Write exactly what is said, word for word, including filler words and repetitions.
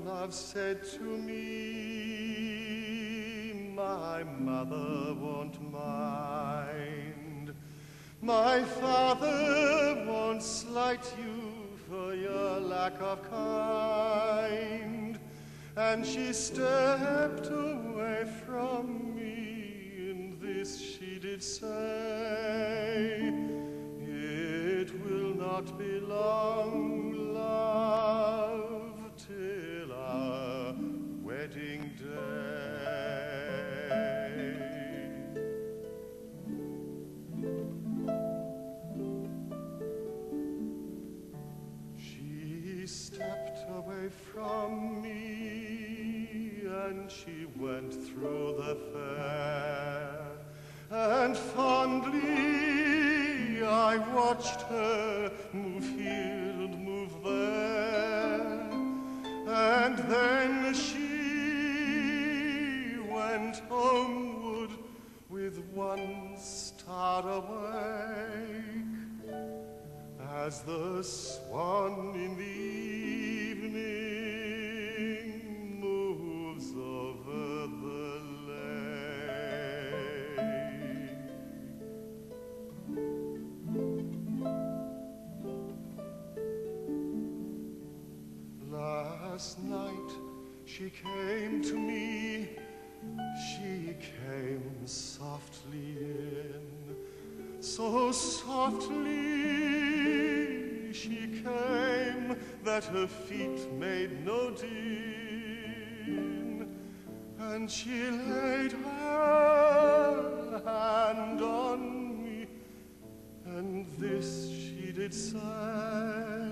love said to me, my mother won't mind, my father won't slight you for your lack of kind. And she stepped away from me, and this she did say, it will not be long, love, till our wedding day. She stepped away from me, and she went through the fair, and fondly I watched her move here and move there, and then she went homeward with one star awake, as the swan in the evening moves over the lake. Last night she came to me, she came softly in, so softly she came that her feet made no din, and she laid her hand on me, and this she did say,